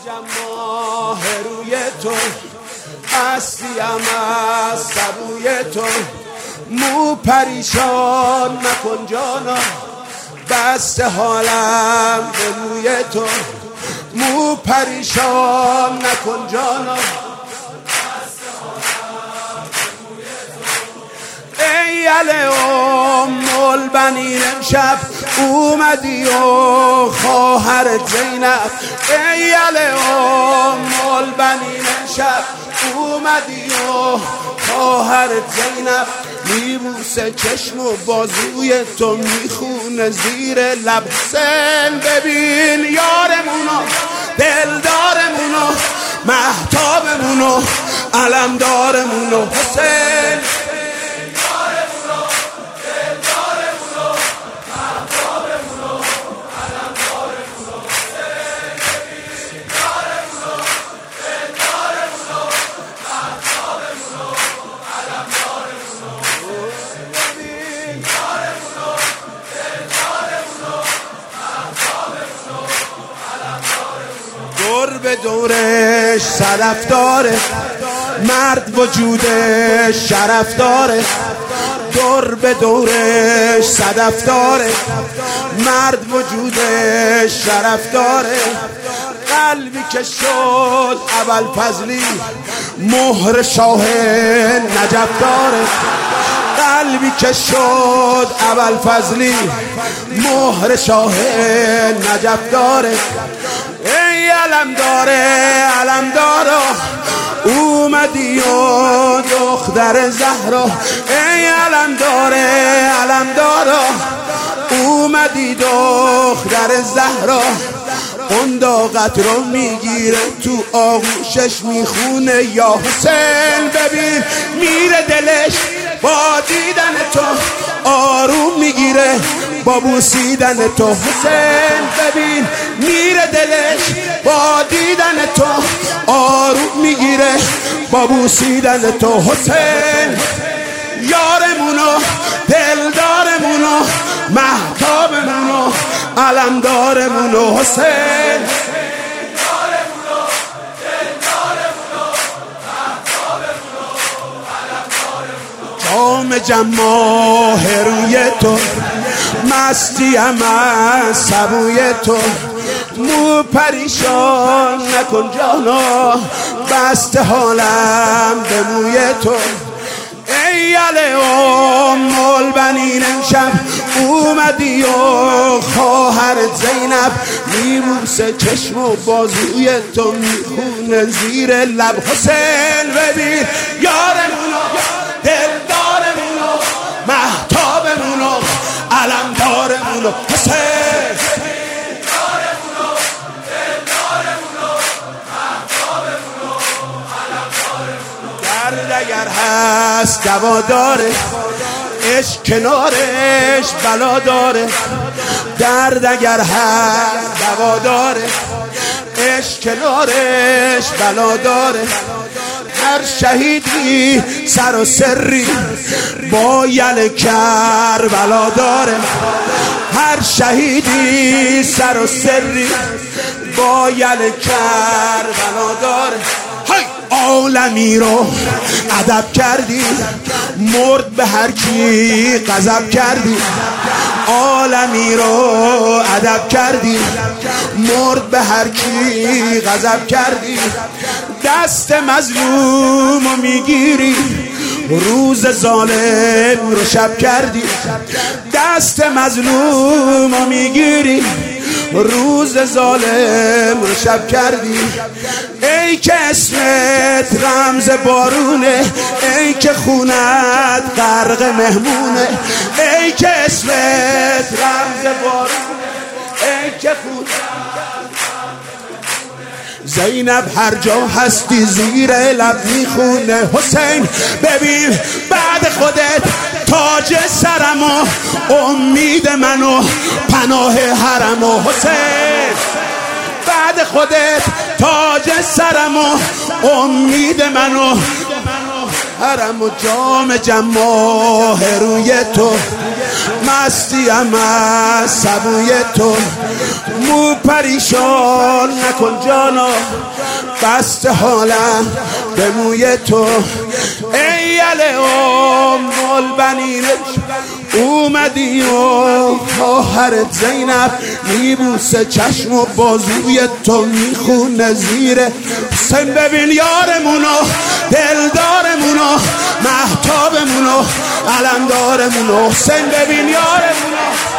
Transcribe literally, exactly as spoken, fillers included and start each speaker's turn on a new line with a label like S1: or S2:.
S1: ماه روی تو هستیم از سبوی تو، مو پریشان نکن جانا، بسته حالم به روی تو، مو پریشان نکن جانا، بسته حالم به روی تو. ای علی ام البنین امشب اومدی و خواهرت زینب، ای علی ام البنین امشب اومدی و خواهرت زینب، میبوسه چشم و بازوی تو، میخونه زیر لب. حسین ببین یارمونو، دلدارمونو، مهتابمونو، علمدارمونو. حسین دور به دورش صدف داره، مرد وجودش شرف داره. دور به دورش صدف داره، مرد وجودش شرف داره. قلبی که شد ابوالفضلی مهر شاه نجف داره، قلبی که شد ابوالفضلی مهر شاه نجف داره. ای علمداره علمدارا اومدی و دختر زهرا، ای علمداره علمدارا اومدی دختر زهرا. قنداقت رو میگیره تو آغوشش میخونه یا حسین ببین میره دلش با دیدن تو، آروم میگیره با بوسیدن تو. حسین ببین میره دلش با دیدن تو، آروم میگیره با بوسیدن تو. حسین یارمونو، دلدارمونو، مهتابمونو، علمدارمونو. حسین جام جماه روی تو، مستیم از سبوی تو، مو پریشان نکن جانا، بسته حالم به موی تو. ای علی ام البنین امشب اومدی و خواهرت زینب، میبوسه چشم و بازوی تو، میخونه زیر لب. حسین ببین یارمونو، دلدارمونو، مهتابمونو، علمدارمونو. حسین یارمونو، دلدارمونو، مهتابمونو، علمدارمونو. درد اگر هست دوا داره، عشق کنارش بلا داره. درد اگر هست دوا داره، عشق کنارش بلا داره. هر شهیدی سر و سری با یل کربلا داره، هر شهیدی سر و سری با یل کربلا داره. عالمی رو ادب کردی، مرد به هر کی غضب کردی. عالمی رو ادب کردی، مرد به هر کی غضب کردی. دست مظلوم رو میگیری، روز ظالم رو شب کردی. دست مظلوم رو میگیری، روز ظالم رو شب کردی. ای که اسمت رمز بارونه، ای که خونت غرق مهمونه. ای که اسمت رمز بارونه، ای که خونت زینب هر جا هستی زیر لب میخونه. حسین ببین بعد خودت تاج سرم و امید منو پناه حرم. و حسین بعد خودت تاج سرم و امید منو حرم. و جام جماه روی تو، مستیم از سبوی تو، مو پریشان نکن جانا، بسته حالم به موی تو. ای علی ام البنین اومدی و خواهرت زینب میبوسه چشم و بازوی تو میخونه زیر حسین. ببین یارمونو، دلدارمونو، مهتابمونو، علمدارمونو. حسین ببین یارمونو.